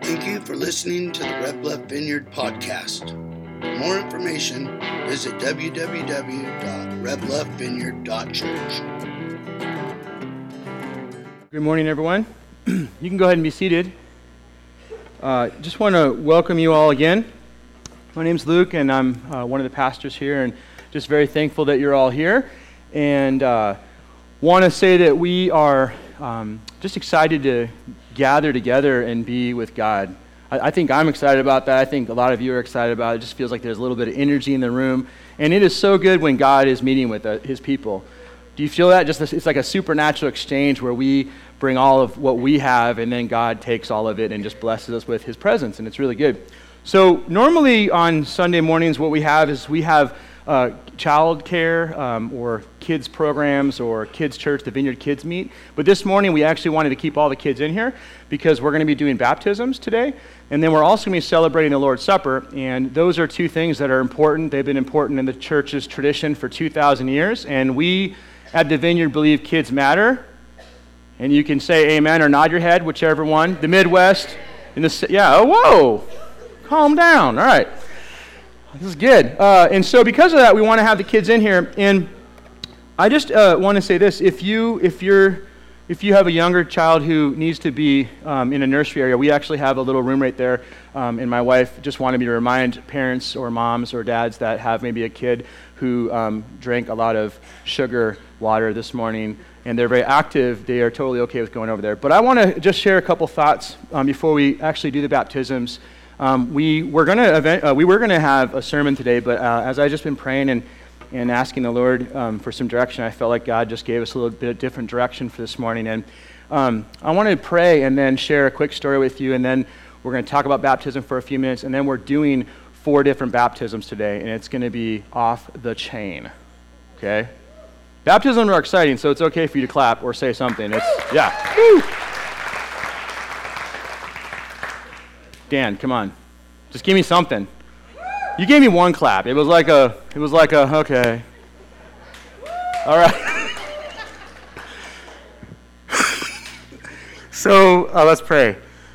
Thank you for listening to the Red Bluff Vineyard podcast. For more information, visit www.redbluffvineyard.church. Good morning, everyone. You can go ahead and be seated. Just want to welcome you all again. My name's Luke, and I'm one of the pastors here, and just very thankful that you're all here. And want to say that we are just excited to gather together and be with God. I think I'm excited about that. I think a lot of you are excited about it. It just feels like there's a little bit of energy in the room. And it is so good when God is meeting with his people. Do you feel that? It's like a supernatural exchange where we bring all of what we have, and then God takes all of it and just blesses us with his presence, and it's really good. So normally on Sunday mornings, what we have is child care or kids programs or kids church, the Vineyard Kids meet. But this morning we actually wanted to keep all the kids in here because we're going to be doing baptisms today. And then we're also going to be celebrating the Lord's Supper. And those are two things that are important. They've been important in the church's tradition for 2,000 years. And we at the Vineyard believe kids matter. And you can say amen or nod your head, whichever one. The Midwest. Whoa. Calm down. All right. This is good. And so because of that, we want to have the kids in here. And I just want to say this. If you have a younger child who needs to be in a nursery area, we actually have a little room right there. And my wife just wanted me to remind parents or moms or dads that have maybe a kid who drank a lot of sugar water this morning, and they're very active. They are totally okay with going over there. But I want to just share a couple thoughts before we actually do the baptisms. We were going to have a sermon today, but as I've just been praying and asking the Lord for some direction, I felt like God just gave us a little bit of different direction for this morning. And I want to pray and then share a quick story with you, and then we're going to talk about baptism for a few minutes, and then we're doing 4 different baptisms today, and it's going to be off the chain. Okay? Baptisms are exciting, so it's okay for you to clap or say something. Woo! Dan, come on. Just give me something. You gave me one clap. It was like a, okay. All right. So let's pray.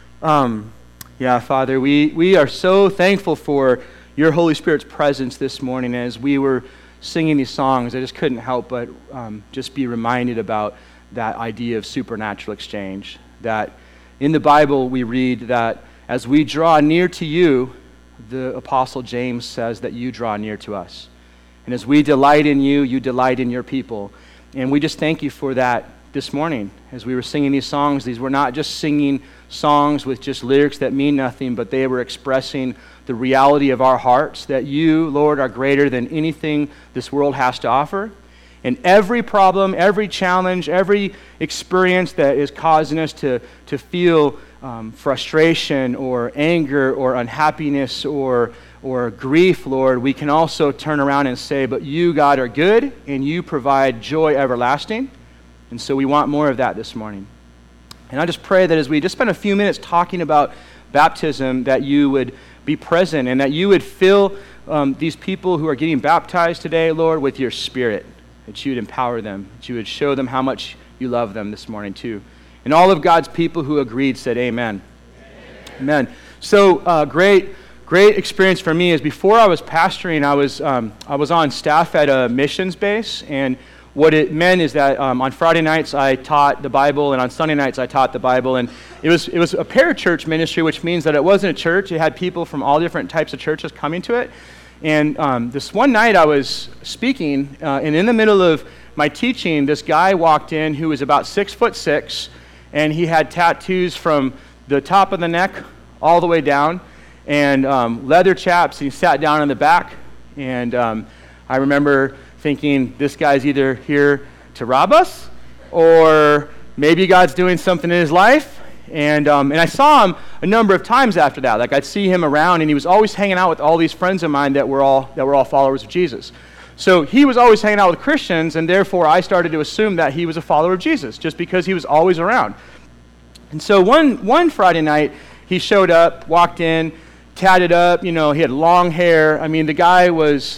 Father, we are so thankful for your Holy Spirit's presence this morning. As we were singing these songs, I just couldn't help but just be reminded about that idea of supernatural exchange. That in the Bible we read that as we draw near to you, the Apostle James says that you draw near to us. And as we delight in you, you delight in your people. And we just thank you for that this morning. As we were singing these songs, these were not just singing songs with just lyrics that mean nothing, but they were expressing the reality of our hearts, that you, Lord, are greater than anything this world has to offer. And every problem, every challenge, every experience that is causing us to feel frustration or anger or unhappiness or grief, Lord, we can also turn around and say, but you, God, are good, and you provide joy everlasting. And so we want more of that this morning. And I just pray that as we just spend a few minutes talking about baptism, that you would be present and that you would fill these people who are getting baptized today, Lord, with your Spirit, that you would empower them, that you would show them how much you love them this morning too. And all of God's people who agreed said amen. Amen. So great experience for me is before I was pastoring, I was on staff at a missions base, and what it meant is that on Friday nights I taught the Bible, and on Sunday nights I taught the Bible, and it was a parachurch ministry, which means that it wasn't a church. It had people from all different types of churches coming to it. And this one night I was speaking, and in the middle of my teaching, this guy walked in who was about 6'6", and he had tattoos from the top of the neck all the way down, and leather chaps. He sat down in the back, and I remember thinking, this guy's either here to rob us, or maybe God's doing something in his life. And I saw him a number of times after that. Like, I'd see him around, and he was always hanging out with all these friends of mine that were all followers of Jesus. So he was always hanging out with Christians, and therefore I started to assume that he was a follower of Jesus, just because he was always around. And so one Friday night, he showed up, walked in, tatted up, he had long hair. I mean, the guy was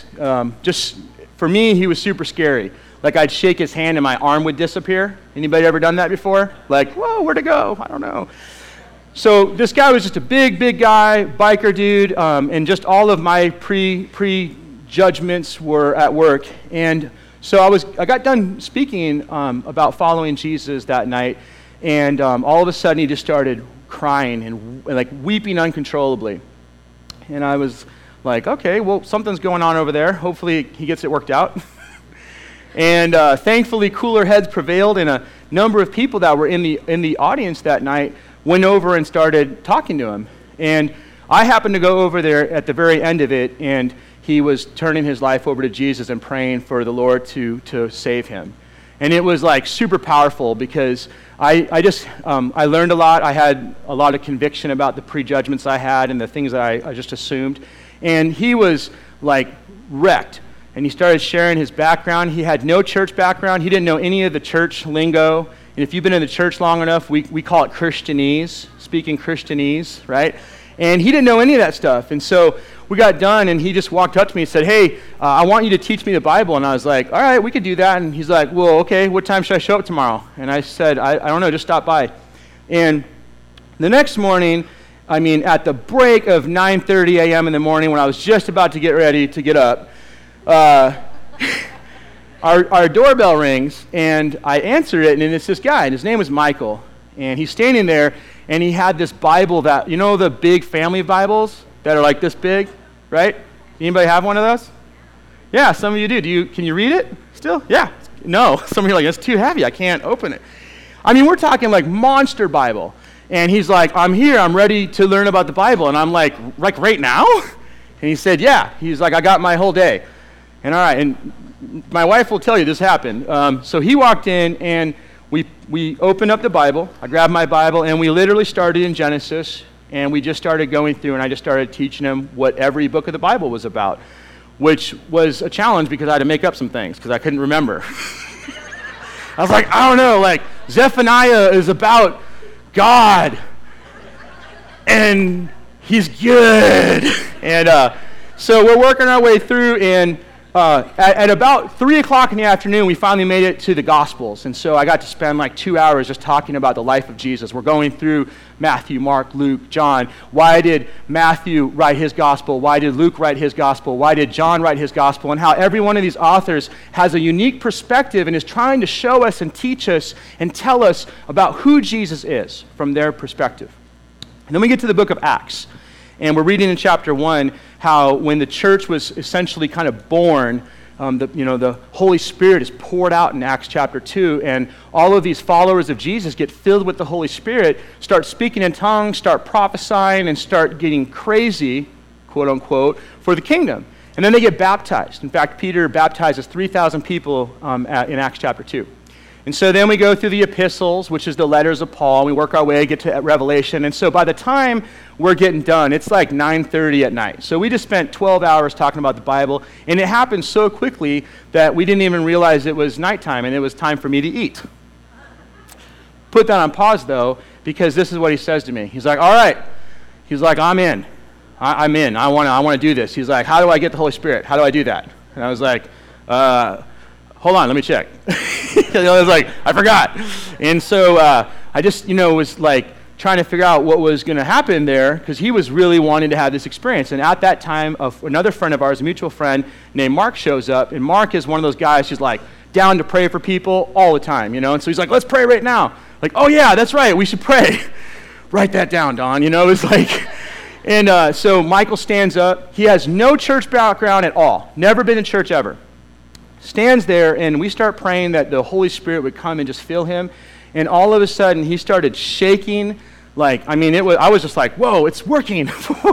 for me, he was super scary. Like, I'd shake his hand and my arm would disappear. Anybody ever done that before? Like, whoa, where'd it go? I don't know. So this guy was just a big guy, biker dude, and just all of my pre-judgments were at work. And so I got done speaking about following Jesus that night, and all of a sudden he just started crying and like weeping uncontrollably. And I was like, okay, well, something's going on over there. Hopefully he gets it worked out. And thankfully cooler heads prevailed, and a number of people that were in the audience that night went over and started talking to him. And I happened to go over there at the very end of it, and he was turning his life over to Jesus and praying for the Lord to save him. And it was like super powerful because I learned a lot. I had a lot of conviction about the prejudgments I had and the things that I just assumed. And he was like wrecked. And he started sharing his background. He had no church background. He didn't know any of the church lingo. And if you've been in the church long enough, we call it Christianese, speaking Christianese, right? And he didn't know any of that stuff. And so we got done, and he just walked up to me and said, hey, I want you to teach me the Bible. And I was like, all right, we could do that. And he's like, well, okay, what time should I show up tomorrow? And I said, I don't know, just stop by. And the next morning, at the break of 9:30 a.m. in the morning, when I was just about to get ready to get up, our doorbell rings, and I answer it, and it's this guy, and his name was Michael. And he's standing there, and he had this Bible that, you know the big family Bibles that are like this big, right? Anybody have one of those? Yeah, some of you do. Can you read it still? Yeah. No. Some of you are like, it's too heavy. I can't open it. We're talking like monster Bible. And he's like, I'm here. I'm ready to learn about the Bible. And I'm like right now? And he said, yeah. He's like, I got my whole day. And all right, and my wife will tell you this happened. So he walked in, and we opened up the Bible. I grabbed my Bible, and we literally started in Genesis, and we just started going through, and I just started teaching him what every book of the Bible was about, which was a challenge because I had to make up some things because I couldn't remember. I was like, I don't know, like Zephaniah is about God, and he's good. And so we're working our way through, and at about 3 o'clock in the afternoon, we finally made it to the Gospels. And so I got to spend like 2 hours just talking about the life of Jesus. We're going through Matthew, Mark, Luke, John. Why did Matthew write his Gospel? Why did Luke write his Gospel? Why did John write his Gospel? And how every one of these authors has a unique perspective and is trying to show us and teach us and tell us about who Jesus is from their perspective. And then we get to the book of Acts. And we're reading in chapter 1 how when the church was essentially kind of born, the Holy Spirit is poured out in Acts chapter 2, and all of these followers of Jesus get filled with the Holy Spirit, start speaking in tongues, start prophesying, and start getting crazy, quote unquote, for the kingdom. And then they get baptized. In fact, Peter baptizes 3,000 people in Acts chapter 2. And so then we go through the epistles, which is the letters of Paul, and we work our way, get to Revelation. And so by the time we're getting done, it's like 9:30 at night. So we just spent 12 hours talking about the Bible, and it happened so quickly that we didn't even realize it was nighttime, and it was time for me to eat. Put that on pause, though, because this is what he says to me. He's like, all right. He's like, I'm in. I'm in. I want to do this. He's like, how do I get the Holy Spirit? How do I do that? And I was like, hold on, let me check. I was like, I forgot. And so I just, was like trying to figure out what was going to happen there because he was really wanting to have this experience. And at that time, another friend of ours, a mutual friend named Mark, shows up. And Mark is one of those guys who's like down to pray for people all the time, And so he's like, let's pray right now. Like, oh yeah, that's right, we should pray. Write that down, Don. It's like... And so Michael stands up. He has no church background at all. Never been in church ever. Stands there, and we start praying that the Holy Spirit would come and just fill him. And all of a sudden, he started shaking. I was just like, whoa, it's working.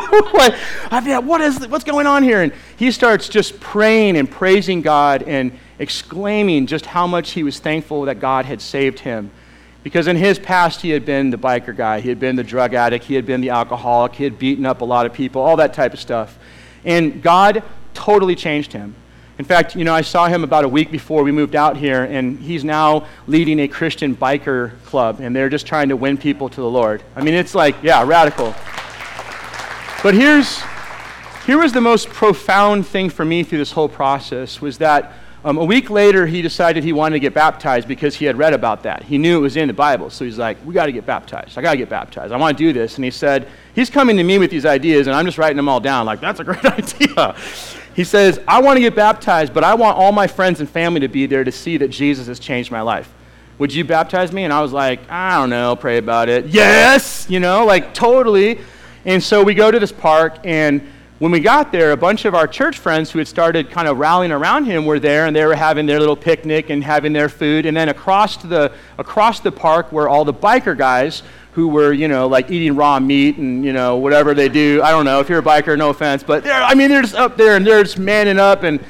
What's going on here? And he starts just praying and praising God and exclaiming just how much he was thankful that God had saved him. Because in his past, he had been the biker guy. He had been the drug addict. He had been the alcoholic. He had beaten up a lot of people, all that type of stuff. And God totally changed him. In fact, I saw him about a week before we moved out here, and he's now leading a Christian biker club, and they're just trying to win people to the Lord. It's like, yeah, radical. But here was the most profound thing for me through this whole process was that A week later, he decided he wanted to get baptized because he had read about that. He knew it was in the Bible. So he's like, we got to get baptized. I got to get baptized. I want to do this. And he said, he's coming to me with these ideas, and I'm just writing them all down. Like, that's a great idea. He says, I want to get baptized, but I want all my friends and family to be there to see that Jesus has changed my life. Would you baptize me? And I was like, I don't know, pray about it. Yes! Like totally. And so we go to this park, and when we got there, a bunch of our church friends who had started kind of rallying around him were there, and they were having their little picnic and having their food. And then across the park were all the biker guys who were, like eating raw meat and, whatever they do. I don't know. If you're a biker, no offense. But they're just up there, and they're just manning up. And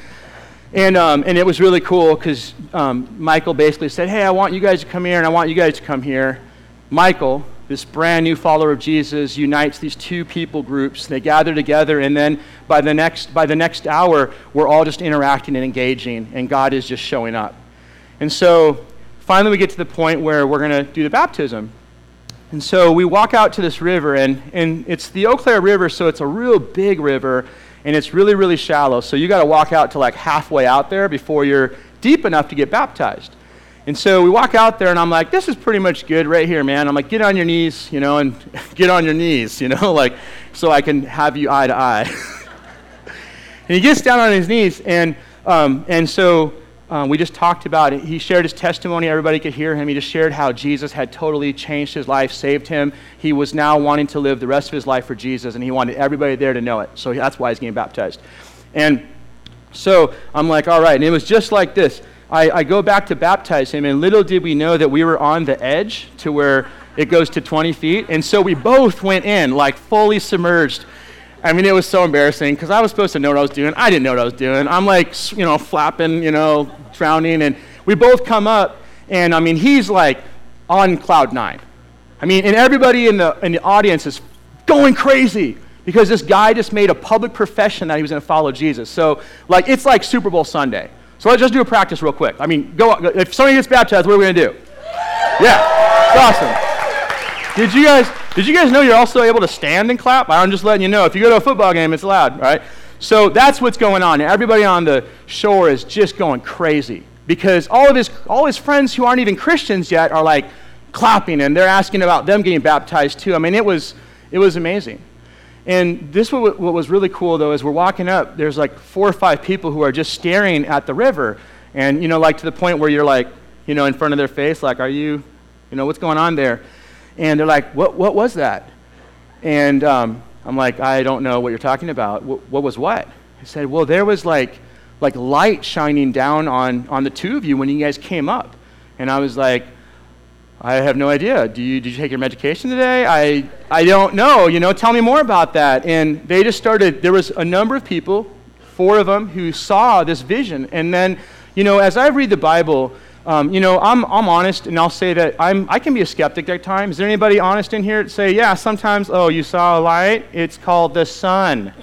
it was really cool because Michael basically said, hey, I want you guys to come here, and I want you guys to come here. Michael, this brand new follower of Jesus, unites these two people groups. They gather together, and then by the next hour, we're all just interacting and engaging, and God is just showing up. And so finally we get to the point where we're going to do the baptism. And so we walk out to this river, and it's the Eau Claire River, so it's a real big river, and it's really, really shallow. So you got to walk out to like halfway out there before you're deep enough to get baptized. And so we walk out there, and I'm like, this is pretty much good right here, man. I'm like, get on your knees, and get on your knees, like, so I can have you eye to eye. And he gets down on his knees, and so we just talked about it. He shared his testimony. Everybody could hear him. He just shared how Jesus had totally changed his life, saved him. He was now wanting to live the rest of his life for Jesus, and he wanted everybody there to know it. So that's why he's getting baptized. And so I'm like, all right. And it was just like this. I go back to baptize him, and little did we know that we were on the edge to where it goes to 20 feet. And so we both went in, like fully submerged. It was so embarrassing because I was supposed to know what I was doing. I didn't know what I was doing. I'm like, flapping, drowning. And we both come up, and he's like on cloud nine. And everybody in the audience is going crazy because this guy just made a public profession that he was going to follow Jesus. So it's like Super Bowl Sunday. So let's just do a practice real quick. Go. If somebody gets baptized, what are we going to do? Yeah, it's awesome. Did you guys know you're also able to stand and clap? I'm just letting you know. If you go to a football game, it's loud, right? So that's what's going on. Everybody on the shore is just going crazy because all his friends who aren't even Christians yet are like clapping, and they're asking about them getting baptized too. It was amazing. And what was really cool, though, is we're walking up, there's like 4 or 5 people who are just staring at the river. And, to the point where you're like, in front of their face, like, are you, what's going on there? And they're like, what was that? And I'm like, I don't know what you're talking about. What was what? He said, well, there was like light shining down on the two of you when you guys came up. And I was like, I have no idea. Did you take your medication today? I don't know. Tell me more about that. And they just started. There was a number of people, 4 of them, who saw this vision. And then, as I read the Bible, I'm honest, and I'll say that I can be a skeptic at times. Is there anybody honest in here to say, yeah, sometimes, you saw a light? It's called the sun.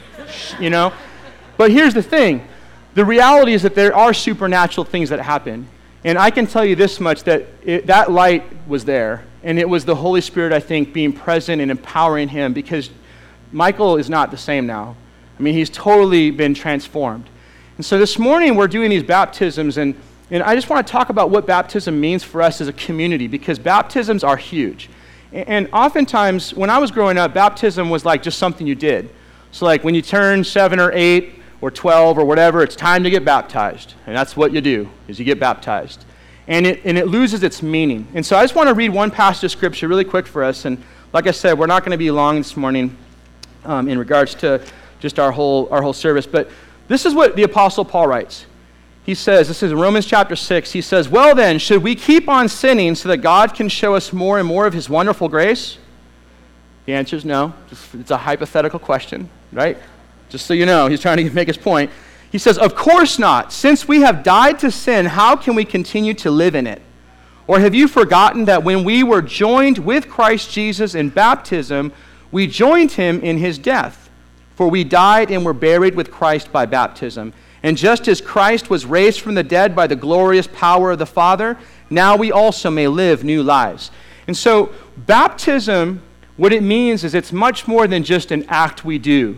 But here's the thing. The reality is that there are supernatural things that happen. And I can tell you this much, that that light was there, and it was the Holy Spirit, I think, being present and empowering him, because Michael is not the same now. He's totally been transformed. And so this morning we're doing these baptisms, and I just want to talk about what baptism means for us as a community, because baptisms are huge. And oftentimes, when I was growing up, baptism was like just something you did. So like when you turn 7 or 8, or 12 or whatever, it's time to get baptized. And that's what you do, is you get baptized. And it loses its meaning. And so I just want to read one passage of Scripture really quick for us. And like I said, we're not going to be long this morning in regards to just our whole service. But this is what the Apostle Paul writes. He says, this is in Romans chapter 6, he says, well then, should we keep on sinning so that God can show us more and more of his wonderful grace? The answer is no. It's a hypothetical question, right? Just so you know, he's trying to make his point. He says, of course not. Since we have died to sin, how can we continue to live in it? Or have you forgotten that when we were joined with Christ Jesus in baptism, we joined him in his death? For we died and were buried with Christ by baptism. And just as Christ was raised from the dead by the glorious power of the Father, now we also may live new lives. And so baptism, what it means is it's much more than just an act we do.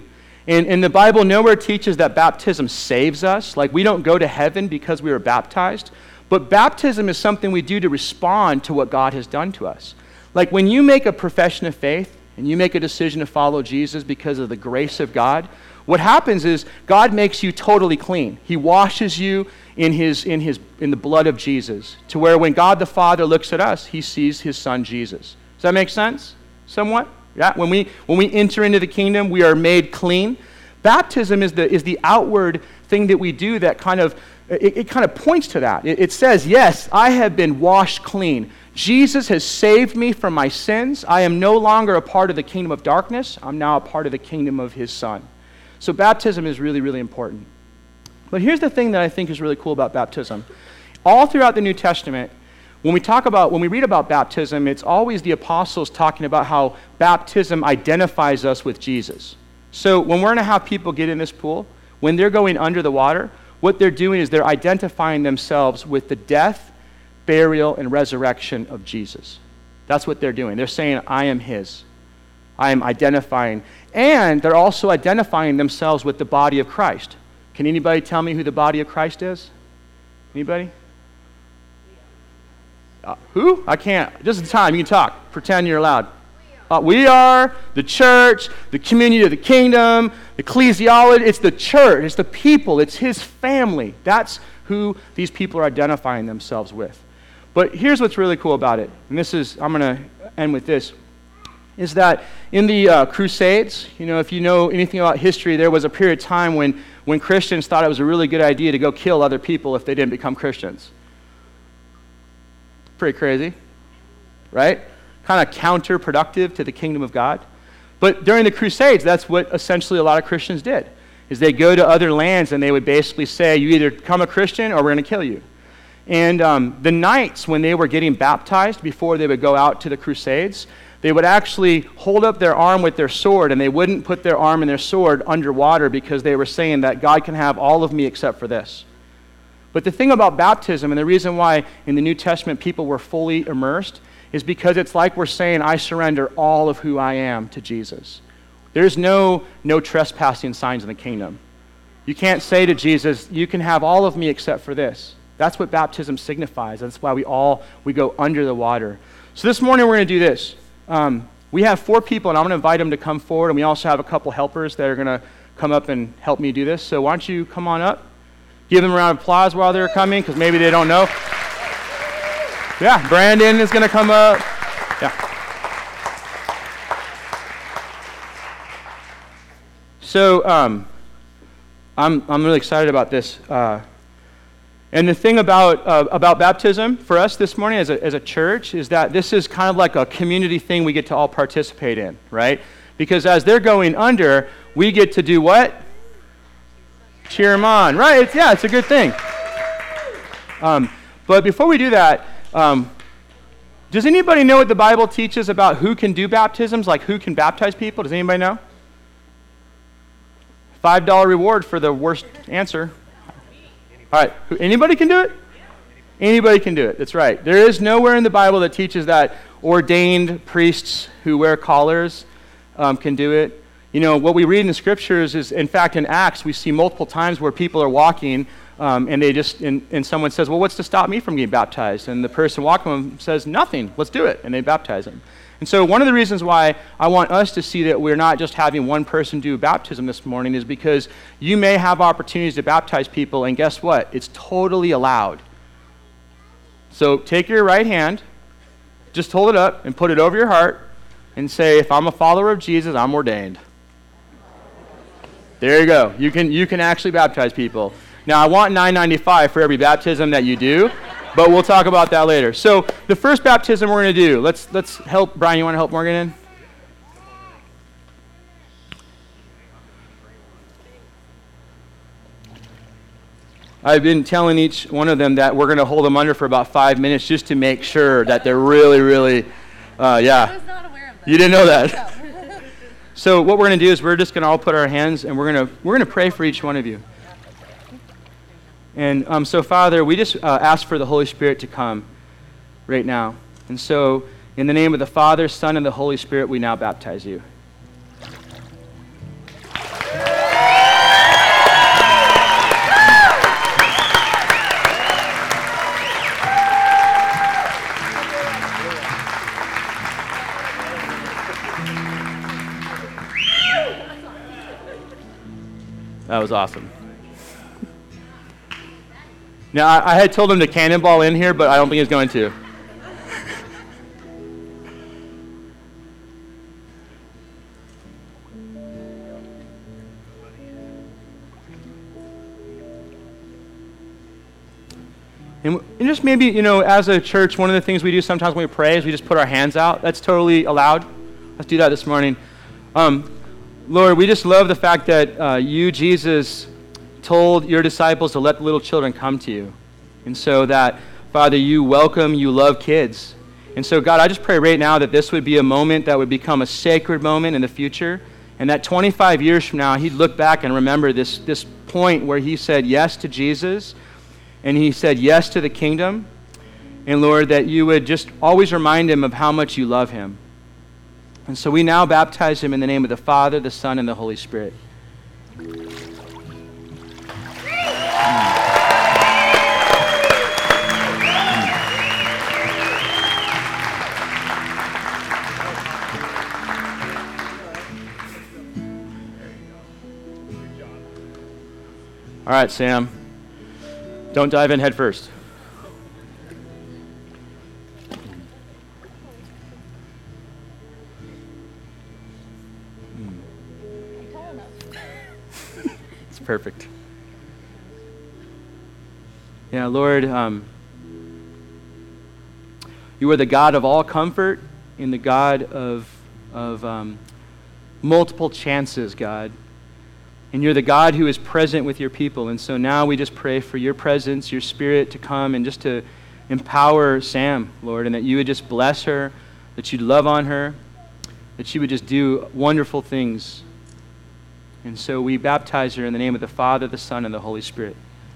And the Bible nowhere teaches that baptism saves us. Like, we don't go to heaven because we were baptized. But baptism is something we do to respond to what God has done to us. Like, when you make a profession of faith and you make a decision to follow Jesus because of the grace of God, what happens is God makes you totally clean. He washes you in the blood of Jesus, to where when God the Father looks at us, he sees his Son Jesus. Does that make sense? Somewhat? Yeah. When we enter into the kingdom, we are made clean. Baptism is the outward thing that we do that kind of points to that. It says, yes, I have been washed clean. Jesus has saved me from my sins. I am no longer a part of the kingdom of darkness. I'm now a part of the kingdom of his Son. So baptism is really, really important. But here's the thing that I think is really cool about baptism. All throughout the New Testament, when we read about baptism, it's always the apostles talking about how baptism identifies us with Jesus. So when we're going to have people get in this pool, when they're going under the water, what they're doing is they're identifying themselves with the death, burial, and resurrection of Jesus. That's what they're doing. They're saying, I am his. I am identifying. And they're also identifying themselves with the body of Christ. Can anybody tell me who the body of Christ is? Anybody? Who? I can't. Just the time. You can talk. Pretend you're loud. We are the church, the community of the kingdom, the ecclesiology. It's the church. It's the people. It's his family. That's who these people are identifying themselves with. But here's what's really cool about it. And I'm going to end with this. Is that in the Crusades, if you know anything about history, there was a period of time when Christians thought it was a really good idea to go kill other people if they didn't become Christians. Pretty crazy, right? Kind of counterproductive to the kingdom of God. But during the Crusades, that's what essentially a lot of Christians did, is they go to other lands and they would basically say, you either become a Christian or we're going to kill you. And the knights, when they were getting baptized before they would go out to the Crusades, they would actually hold up their arm with their sword, and they wouldn't put their arm and their sword underwater because they were saying that God can have all of me except for this. But the thing about baptism, and the reason why in the New Testament people were fully immersed, is because it's like we're saying, I surrender all of who I am to Jesus. There's no trespassing signs in the kingdom. You can't say to Jesus, you can have all of me except for this. That's what baptism signifies. That's why we go under the water. So this morning we're going to do this. We have 4 people, and I'm going to invite them to come forward, and we also have a couple helpers that are going to come up and help me do this. So why don't you come on up? Give them a round of applause while they're coming, because maybe they don't know. Yeah, Brandon is going to come up. Yeah. So I'm really excited about this. And the thing about baptism for us this morning as a church is that this is kind of like a community thing we get to all participate in, right? Because as they're going under, we get to do what? Cheer them on, right? It's a good thing. But before we do that, does anybody know what the Bible teaches about who can do baptisms, like who can baptize people? Does anybody know? $5 reward for the worst answer. All right, anybody can do it? Anybody can do it, that's right. There is nowhere in the Bible that teaches that ordained priests who wear collars can do it. What we read in the scriptures is, in fact, in Acts, we see multiple times where people are walking and they and someone says, well, what's to stop me from getting baptized? And the person walking with them says, nothing, let's do it, and they baptize them. And so one of the reasons why I want us to see that we're not just having one person do baptism this morning is because you may have opportunities to baptize people, and guess what? It's totally allowed. So take your right hand, just hold it up and put it over your heart and say, if I'm a follower of Jesus, I'm ordained. There you go. You can actually baptize people. Now, I want $9.95 for every baptism that you do, but we'll talk about that later. So the first baptism we're going to do, let's help. Brian, you want to help Morgan in? I've been telling each one of them that we're going to hold them under for about 5 minutes just to make sure that they're really, really, yeah. I was not aware of that. You didn't know that? No. So what we're going to do is we're just going to all put our hands and we're going to pray for each one of you. And so, Father, we just ask for the Holy Spirit to come right now. And so, in the name of the Father, Son, and the Holy Spirit, we now baptize you. That was awesome. Now, I had told him to cannonball in here, but I don't think he's going to. And just maybe, as a church, one of the things we do sometimes when we pray is we just put our hands out. That's totally allowed. Let's do that this morning. Lord, we just love the fact that you, Jesus, told your disciples to let the little children come to you. And so that, Father, you welcome, you love kids. And so, God, I just pray right now that this would be a moment that would become a sacred moment in the future, and that 25 years from now, he'd look back and remember this point where he said yes to Jesus, and he said yes to the kingdom. And Lord, that you would just always remind him of how much you love him. And so we now baptize him in the name of the Father, the Son, and the Holy Spirit. All right, Sam. Don't dive in head first. It's perfect. Yeah, Lord, you are the God of all comfort and the God of multiple chances, God. And you're the God who is present with your people. And so now we just pray for your presence, your Spirit to come and just to empower Sam, Lord, and that you would just bless her, that you'd love on her, that she would just do wonderful things. And so we baptize her in the name of the Father, the Son, and the Holy Spirit.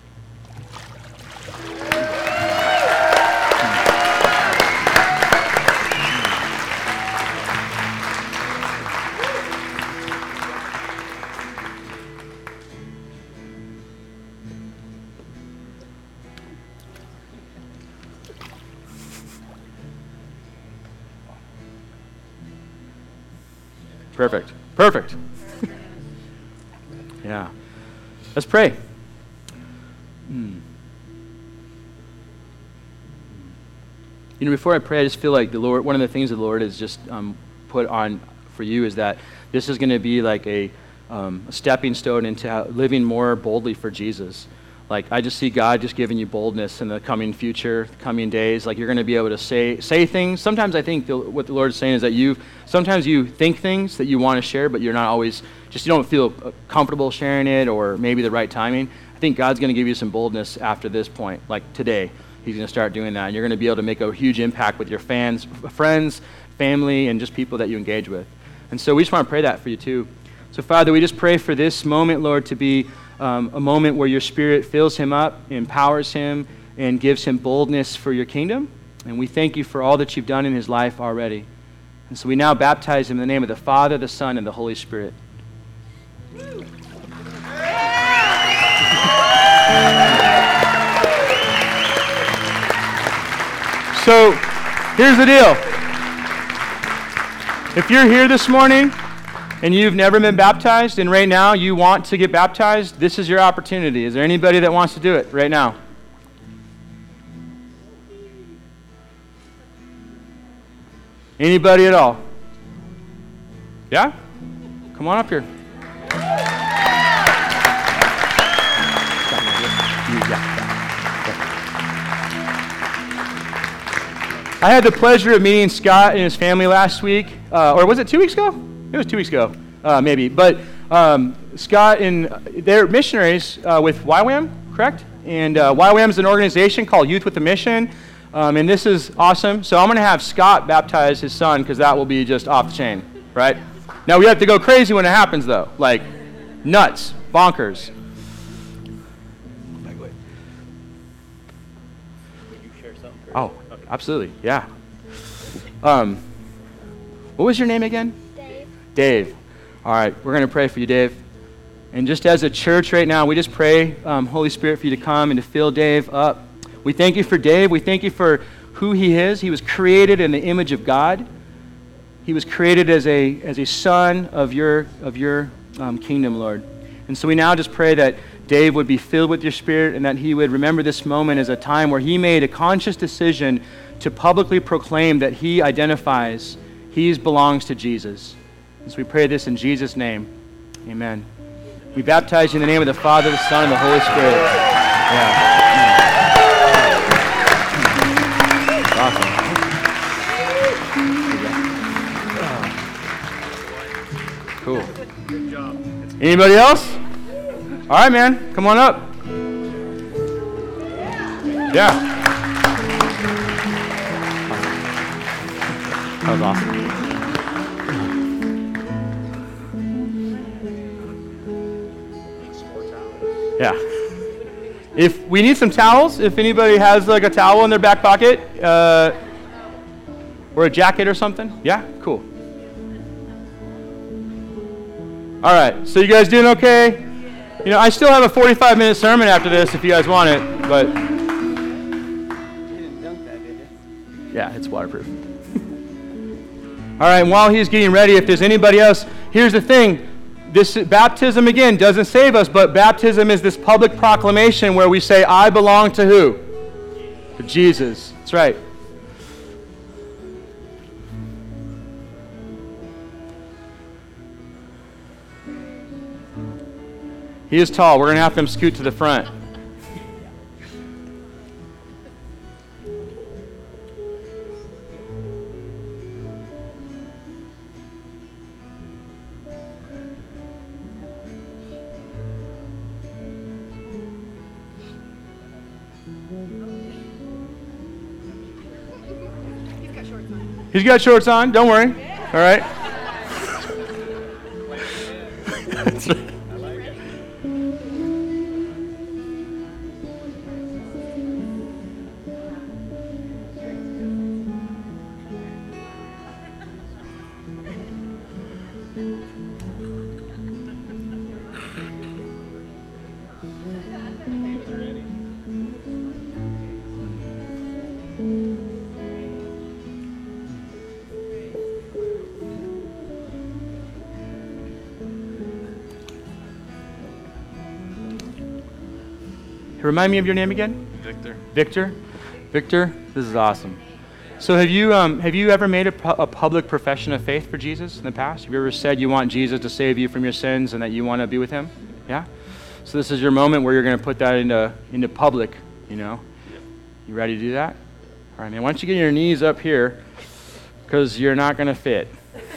Perfect. Yeah. Let's pray. Before I pray, I just feel like the Lord, one of the things the Lord has just put on for you is that this is going to be like a stepping stone into living more boldly for Jesus. Like, I just see God just giving you boldness in the coming future, coming days. Like, you're going to be able to say things. Sometimes I think what the Lord is saying is that sometimes you think things that you want to share, but you're not always, you don't feel comfortable sharing it or maybe the right timing. I think God's going to give you some boldness after this point, like today. He's going to start doing that, and you're going to be able to make a huge impact with your friends, family, and just people that you engage with. And so we just want to pray that for you too. So, Father, we just pray for this moment, Lord, to be a moment where your Spirit fills him up, empowers him, and gives him boldness for your kingdom. And we thank you for all that you've done in his life already. And so we now baptize him in the name of the Father, the Son, and the Holy Spirit. So, here's the deal. If you're here this morning and you've never been baptized, and right now you want to get baptized, this is your opportunity. Is there anybody that wants to do it right now? Anybody at all? Yeah? Come on up here. I had the pleasure of meeting Scott and his family last week, or was it 2 weeks ago? It was 2 weeks ago, maybe. But Scott and they're missionaries with YWAM, correct? And YWAM is an organization called Youth with a Mission, and this is awesome. So I'm going to have Scott baptize his son because that will be just off the chain, right? Now we have to go crazy when it happens, though, like nuts, bonkers. Oh, absolutely, yeah. What was your name again? Dave. All right, we're going to pray for you, Dave. And just as a church right now, we just pray, Holy Spirit, for you to come and to fill Dave up. We thank you for Dave. We thank you for who he is. He was created in the image of God. He was created as a son of your kingdom, Lord. And so we now just pray that Dave would be filled with your Spirit and that he would remember this moment as a time where he made a conscious decision to publicly proclaim that he identifies, he belongs to Jesus. And so we pray this in Jesus' name. Amen. We baptize you in the name of the Father, the Son, and the Holy Spirit. Yeah. Awesome. Cool. Good job. Anybody else? All right, man. Come on up. Yeah. That was awesome. Yeah. If we need some towels, if anybody has like a towel in their back pocket, or a jacket or something. Yeah, cool. All right, so you guys doing okay? You know, I still have a 45-minute sermon after this if you guys want it, but... You didn't dunk that, did you? Yeah, it's waterproof. All right, and while he's getting ready, if there's anybody else, here's the thing. This baptism, again, doesn't save us, but baptism is this public proclamation where we say, I belong to who? To Jesus. That's right. He is tall. We're going to have him scoot to the front. He's got shorts on. Don't worry. All right. That's right. Remind me of your name again? Victor. Victor? Victor, this is awesome. So have you ever made a public profession of faith for Jesus in the past? Have you ever said you want Jesus to save you from your sins and that you want to be with him? Yeah? So this is your moment where you're going to put that into public, you know? You ready to do that? All right, man. Why don't you get your knees up here because you're not going to fit.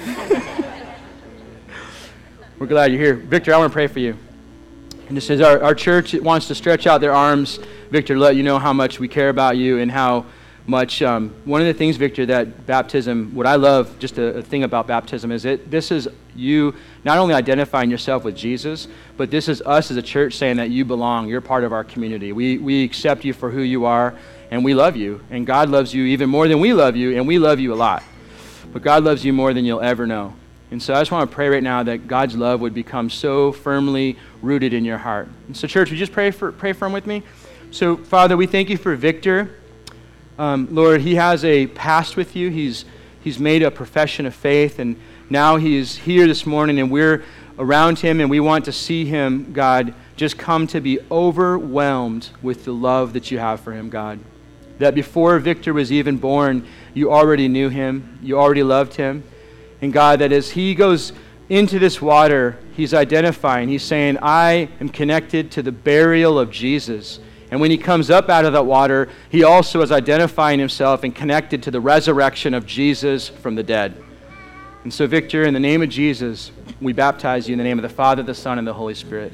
We're glad you're here. Victor, I want to pray for you. And just as our church wants to stretch out their arms, Victor, let you know how much we care about you and how much, one of the things, Victor, that baptism, what I love, just a thing about baptism is this is you not only identifying yourself with Jesus, but this is us as a church saying that you belong, you're part of our community. We accept you for who you are, and we love you. And God loves you even more than we love you, and we love you a lot. But God loves you more than you'll ever know. And so I just want to pray right now that God's love would become so firmly rooted in your heart. And so church, would you just pray for him with me? So Father, we thank you for Victor. Lord, he has a past with you. He's made a profession of faith, and now he's here this morning, and we're around him, and we want to see him, God, just come to be overwhelmed with the love that you have for him, God. That before Victor was even born, you already knew him. You already loved him. And God, that as he goes into this water, he's identifying, he's saying, I am connected to the burial of Jesus. And when he comes up out of that water, he also is identifying himself and connected to the resurrection of Jesus from the dead. And so, Victor, in the name of Jesus, we baptize you in the name of the Father, the Son, and the Holy Spirit.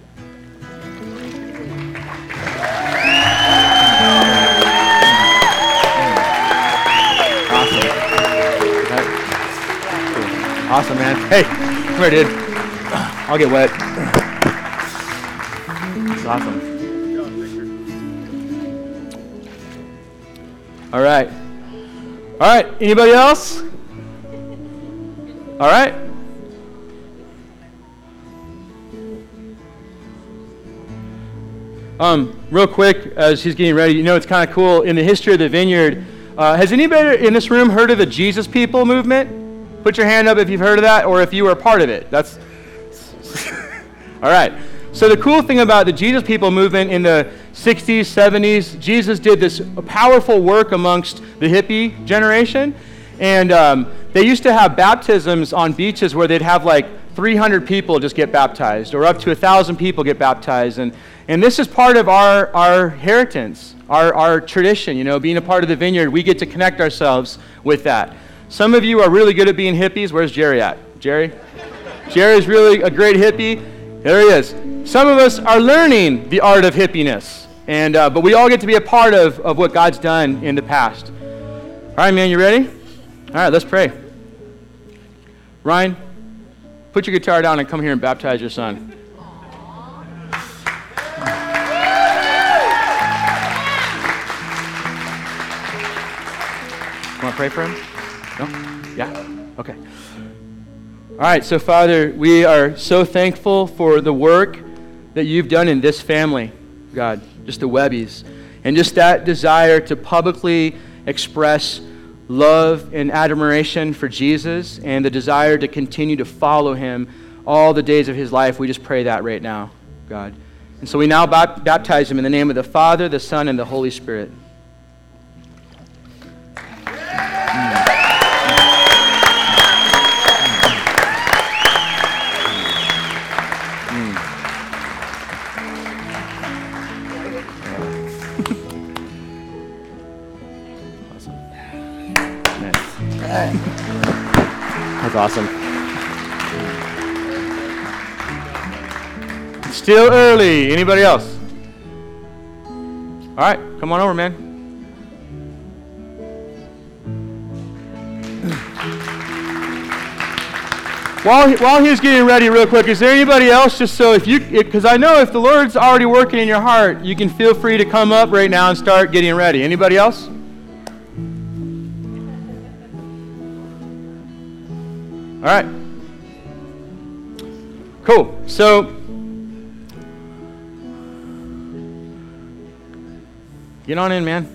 Awesome, man. Hey, come here, dude. I'll get wet. It's awesome. All right. All right. Anybody else? All right. Real quick, as he's getting ready, you know, it's kind of cool. In the history of the Vineyard, has anybody in this room heard of the Jesus People movement? Put your hand up if you've heard of that or if you were a part of it. All right. So the cool thing about the Jesus People movement in the 60s, 70s, Jesus did this powerful work amongst the hippie generation. And they used to have baptisms on beaches where they'd have like 300 people just get baptized, or up to 1,000 people get baptized. And this is part of our inheritance, our tradition, you know, being a part of the vineyard. We get to connect ourselves with that. Some of you are really good at being hippies. Where's Jerry at? Jerry? Jerry's really a great hippie. There he is. Some of us are learning the art of hippiness, and but we all get to be a part of what God's done in the past. All right, man, you ready? All right, let's pray. Ryan, put your guitar down and come here and baptize your son. Want to pray for him? No? Yeah? Okay. All right, so Father, we are so thankful for the work that you've done in this family, God, just the Webbies, and just that desire to publicly express love and admiration for Jesus and the desire to continue to follow him all the days of his life. We just pray that right now, God. And so we now baptize him in the name of the Father, the Son, and the Holy Spirit. That's awesome. Still early. Anybody else? All right, come on over, man. While he's getting ready real quick, is there anybody else, just so because I know if the Lord's already working in your heart, you can feel free to come up right now and start getting ready. Anybody else? All right. Cool. So, get on in, man.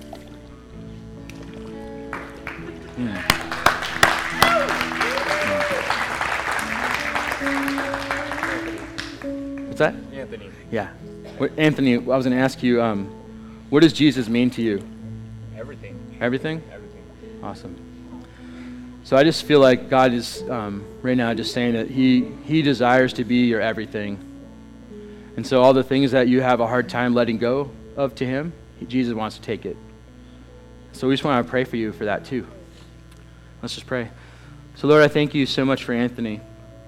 What's that? Anthony. Yeah. Anthony, I was going to ask you, what does Jesus mean to you? Everything. Everything? Everything. Awesome. So I just feel like God is right now just saying that He desires to be your everything. And so all the things that you have a hard time letting go of to Him, Jesus wants to take it. So we just want to pray for you for that too. Let's just pray. So Lord, I thank you so much for Anthony.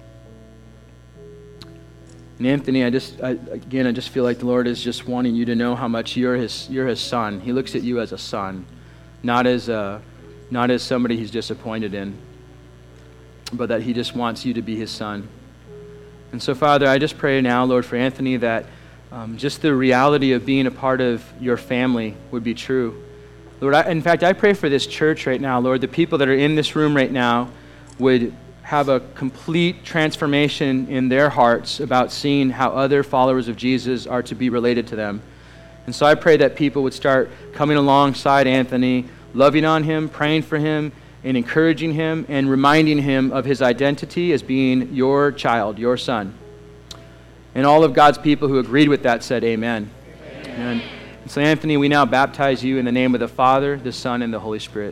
And Anthony, I just feel like the Lord is just wanting you to know how much you're his son. He looks at you as a son, not as somebody he's disappointed in, but that he just wants you to be his son. And so, Father, I just pray now, Lord, for Anthony, that just the reality of being a part of your family would be true. Lord, in fact, I pray for this church right now, Lord, the people that are in this room right now would have a complete transformation in their hearts about seeing how other followers of Jesus are to be related to them. And so I pray that people would start coming alongside Anthony, loving on him, praying for him, and encouraging him, and reminding him of his identity as being your child, your son. And all of God's people who agreed with that said amen. Amen. And so Anthony, we now baptize you in the name of the Father, the Son, and the Holy Spirit.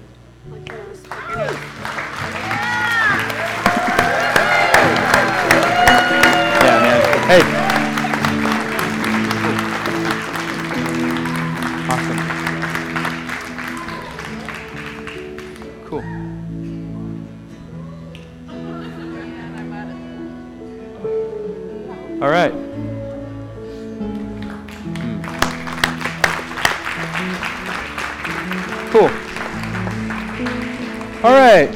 Yeah, man. Hey. Awesome. Cool. All right. Cool. All right.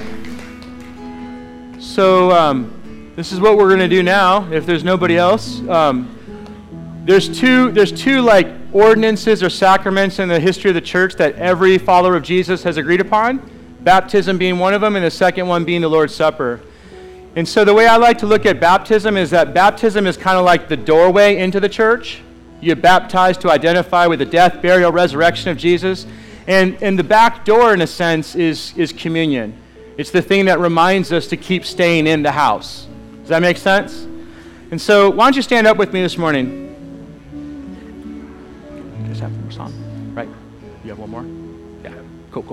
So this is what we're going to do now. If there's nobody else, there's two like ordinances or sacraments in the history of the church that every follower of Jesus has agreed upon. Baptism being one of them, and the second one being the Lord's Supper. And so the way I like to look at baptism is that baptism is kind of like the doorway into the church. You get baptized to identify with the death, burial, resurrection of Jesus. And the back door, in a sense, is communion. It's the thing that reminds us to keep staying in the house. Does that make sense? And so why don't you stand up with me this morning? Just have one more song, right? You have one more? Yeah, cool.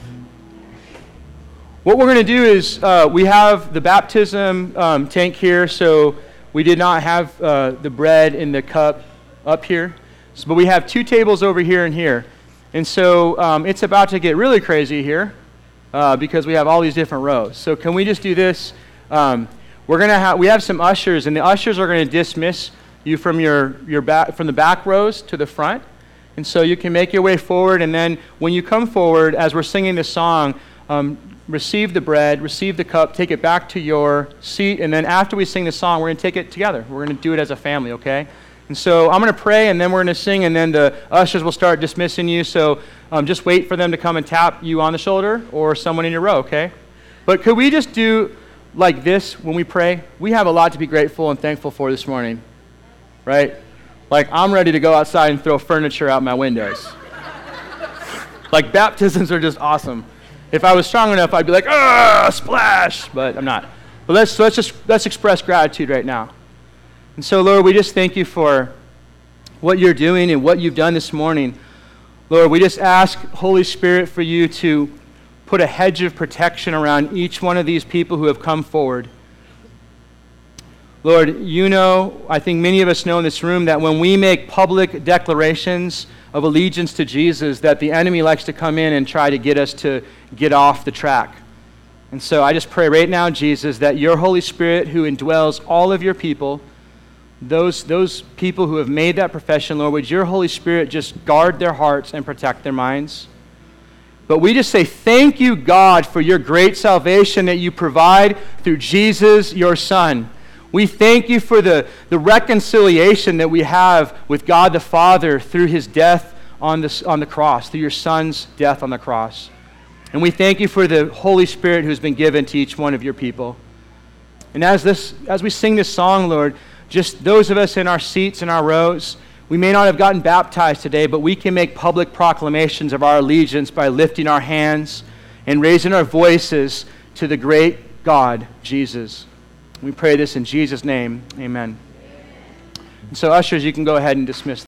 What we're going to do is we have the baptism tank here, so we did not have the bread in the cup up here. But we have 2 tables over here and here. And so it's about to get really crazy here because we have all these different rows. So can we just do this? We have some ushers, and the ushers are going to dismiss you from from the back rows to the front. And so you can make your way forward, and then when you come forward, as we're singing this song, receive the bread, receive the cup, take it back to your seat, and then after we sing the song, we're going to take it together. We're going to do it as a family, okay? And so I'm going to pray, and then we're going to sing, and then the ushers will start dismissing you. So just wait for them to come and tap you on the shoulder or someone in your row, okay? But could we just do like this when we pray? We have a lot to be grateful and thankful for this morning, right? Like, I'm ready to go outside and throw furniture out my windows. Like, baptisms are just awesome. If I was strong enough, I'd be like, splash, but I'm not. But let's express gratitude right now. And so, Lord, we just thank you for what you're doing and what you've done this morning. Lord, we just ask, Holy Spirit, for you to put a hedge of protection around each one of these people who have come forward. Lord, you know, I think many of us know in this room that when we make public declarations of allegiance to Jesus, that the enemy likes to come in and try to get us to get off the track. And so I just pray right now, Jesus, that your Holy Spirit who indwells all of your people, those people who have made that profession, Lord, would your Holy Spirit just guard their hearts and protect their minds? But we just say thank you, God, for your great salvation that you provide through Jesus, your Son. We thank you for the reconciliation that we have with God the Father through his death on the cross, through your Son's death on the cross. And we thank you for the Holy Spirit who's been given to each one of your people. And as we sing this song, Lord, just those of us in our seats and our rows, we may not have gotten baptized today, but we can make public proclamations of our allegiance by lifting our hands and raising our voices to the great God, Jesus. We pray this in Jesus' name. Amen. And so, ushers, you can go ahead and dismiss.